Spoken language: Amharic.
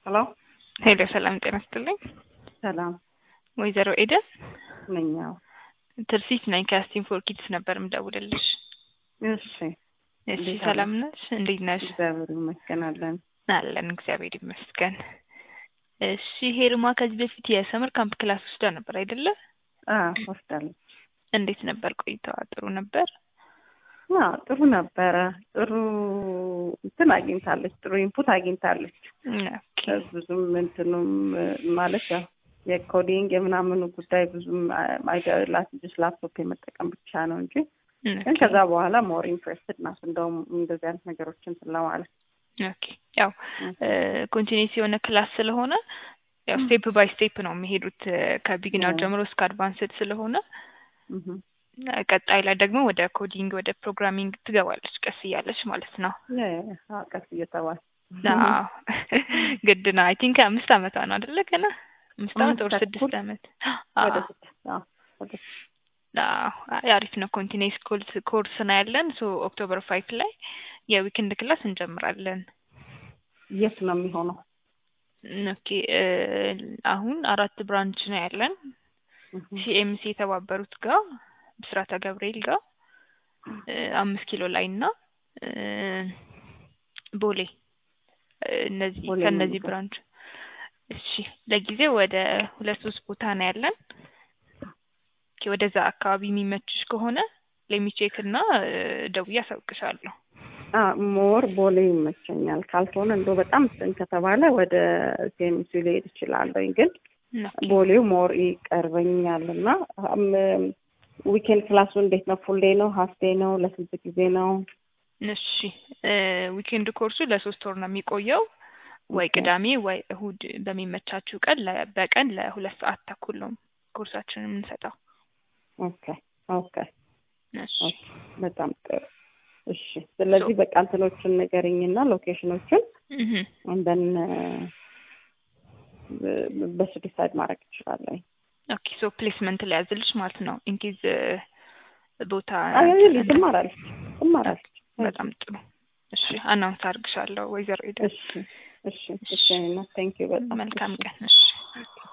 ሄሎ ሄሎ ሰላም ጤና ይስጥልኝ። ሰላም ወይዘሮ ኤደን ነኛው። ትርሲት ነኝ ከአስቲን ፎር ኪድስ ነበር የምደውልልሽ። እሺ እሺ ሰላም ነሽ? እንዴት ነሽ? እግዚአብሔር ይመስገን አለን እግዚአብሔር ይመስገን። እሺ ሄርማ ከዚህ በፊት የሰመር ካምፕ ክላስ ወስዳ ነበር አይደለ? ወስዳለሁ። እንዴት ነበር ቆይታዋ? ጥሩ ነበር? ጥሩ ነበረ። ጥሩ እንትን አግኝታለች። ጥሩ ኢንፑት አግኝታለች። ብዙም እንትኑም ማለት ያው የኮዲንግ የምናምኑ ጉዳይ ብዙም አይደላት ላፕቶፕ የመጠቀም ብቻ ነው እንጂ ግን ከዛ በኋላ ሞር ኢንትረስትድ ናት እንደውም እንደዚህ አይነት ነገሮችን ስለማለት። ኦኬ ያው ኮንቲኒዩስ የሆነ ክላስ ስለሆነ ያው ስቴፕ ባይ ስቴፕ ነው የሚሄዱት ከቢጊነር ጀምሮ እስከ አድቫንስድ ስለሆነ ቀጣይ ላይ ደግሞ ወደ ኮዲንግ ወደ ፕሮግራሚንግ ትገባለች ቀስ እያለች ማለት ነው። ቀስ እየተባለ ግድ ነው። አይ ቲንክ 5 አመቷ ነው አይደለ? ገና 5 አመት ወር 6 አመት አሪፍ ነው። ኮንቲኒዩስ ኮርስ ነው ያለን። ሶ ኦክቶበር 5 ላይ የዊኬንድ ክላስ እንጀምራለን። የት ነው የሚሆነው? ኦኬ አሁን 4 ብራንች ነው ያለን። ሲኤምሲ የተባበሩት ጋር ብስራተ ገብርኤል ጋር 5 ኪሎ ላይ እና ቦሌ እነዚህ ከነዚህ ብራንች እሺ ለጊዜው ወደ 2-3 ቦታ ነው ያለን። ወደዛ አካባቢ የሚመችሽ ከሆነ ለሚቼክ እና ደውዬ አሳውቅሻለሁ። ሞር ቦሌ ይመቸኛል። ካልሆነ እንደው በጣም እንትን ከተባለ ወደ ሲኤምሲ ልሄድ እችላለሁ። ግን ቦሌው ሞር ይቀርበኛልና ዊኬንድ ክላሱ እንዴት ነው? ፉል ዴይ ነው? ሃፍ ዴይ ነው? ለስንት ጊዜ ነው? እሺ ዊኬንድ ኮርሱ ለ3 ወር ነው የሚቆየው። ወይ ቅዳሜ ወይ እሁድ በሚመቻችሁ ቀን በቀን ለ2 ሰዓት ተኩል ነው ኮርሳችንን የምንሰጠው። ኦኬ እሺ በጣም ጥሩ። እሺ ስለዚህ በቃ እንትኖችን ንገሪኝና ሎኬሽኖችን እንደን በሱ ዲሳይድ ማድረግ እችላለሁ። ኦኬ ሶ ፕሌስመንት ላይ ያዝልሽ ማለት ነው። ኢንኬዝ ቦታ ትማራለች። በጣም ጥሩ። እሺ አናውንስ አድርግሻለሁ ወይዘሮ ኤደን። እሺ ቴንክ ዩ በጣም መልካም ቀን። እሺ